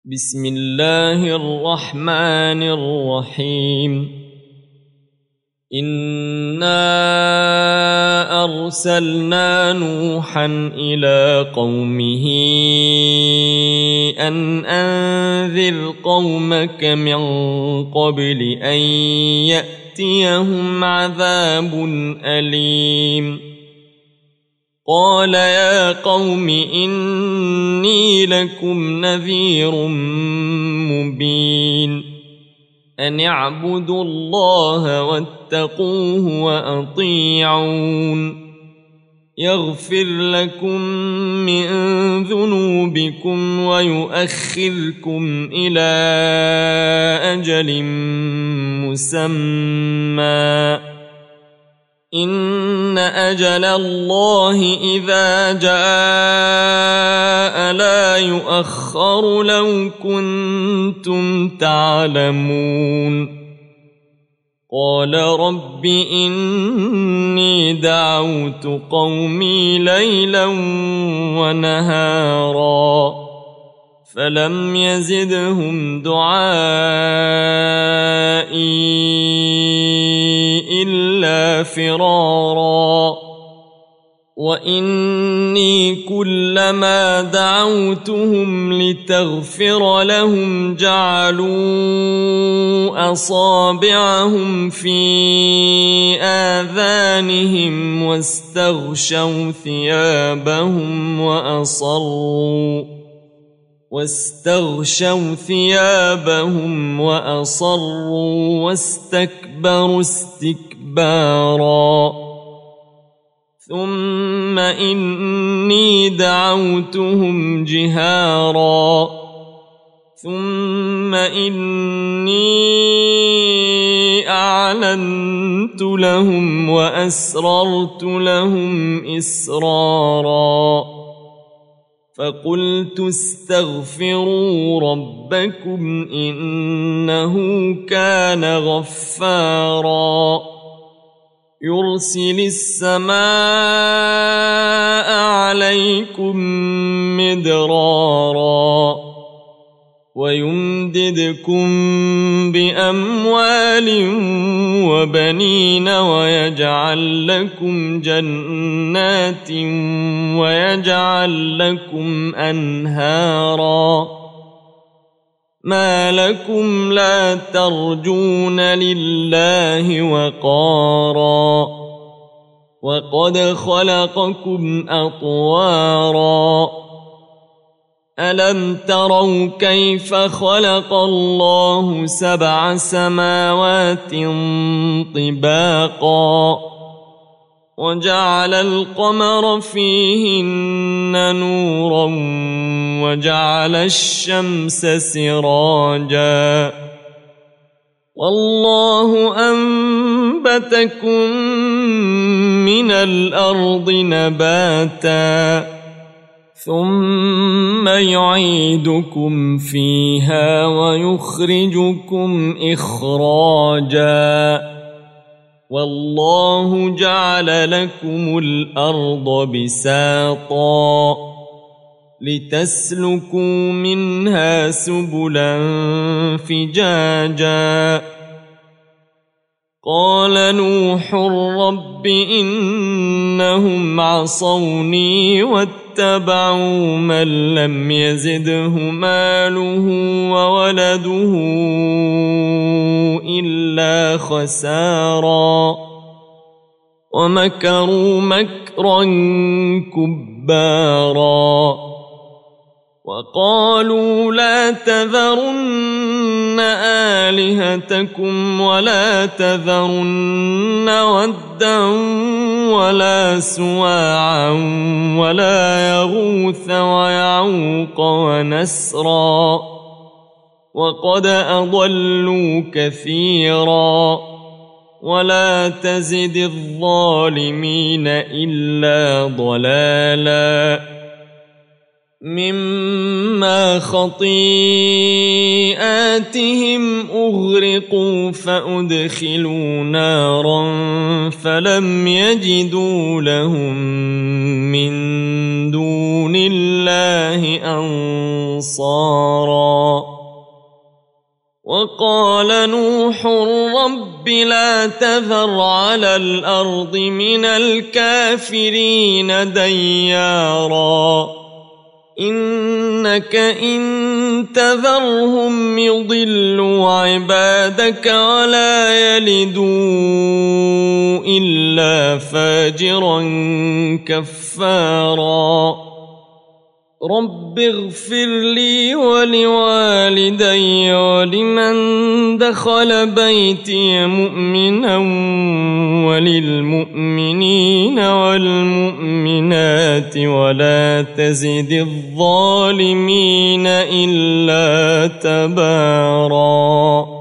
بسم الله الرحمن الرحيم. إنا أرسلنا نوحا إلى قومه أن أنذر قومك من قبل أن يأتيهم عذاب أليم. قال يا قوم إني لكم نذير مبين أن اعبدوا الله واتقوه وأطيعون يغفر لكم من ذنوبكم ويؤخركم إلى أجل مسمى إن أجل الله إذا جاء لا يؤخر لو كنتم تعلمون. قال رب إني دعوت قومي ليلا ونهارا فلم يزدهم دعائي إلا فرارا وإني كلما دعوتهم لتغفر لهم جعلوا أصابعهم في آذانهم واستغشوا ثيابهم وأصروا واستكبروا استكبارا ثم إني دعوتهم جهارا ثم إني أعلنت لهم وأسررت لهم إسرارا فقلت استغفروا ربكم إنه كان غفارا يرسل السماء عليكم مدرارا ويمددكم بأموال وبنين ويجعل لكم جنات ويجعل لكم أنهارا ما لكم لا ترجون لله وقارا وقد خلقكم أطوارا ألم تروا كيف خلق الله 7 سماوات طباقا وجعل القمر فيهن نورا وجعل الشمس سراجا والله أنبتكم من الأرض نباتا ثم يعيدكم فيها ويخرجكم إخراجا والله جعل لكم الأرض بساطا لتسلكوا منها سبلا فجاجا قال نوح رب إنهم عصوني واتبعوا من لم يزده ماله وولده إلا خسارا ومكروا مكرا كبارا وقالوا لا تذرن آلهتكم ولا تذرن ودا ولا سواعا ولا يغوث ويعوق ونسرا وقد أضلوا كثيرا ولا تزد الظالمين إلا ضلالا مما خطيئاتهم أغرقوا فأدخلوا نارا فلم يجدوا لهم من دون الله أنصارا وقال نوح رب لا تذر على الأرض من الكافرين ديارا إنك إن تذرهم يضلوا عبادك ولا يلدوا إلا فاجرا كفارا رب اغفر لي ولوالدي ولمن دخل بيتي مؤمنا وللمؤمنين والمؤمنات ولا تزد الظالمين إلا تباراً.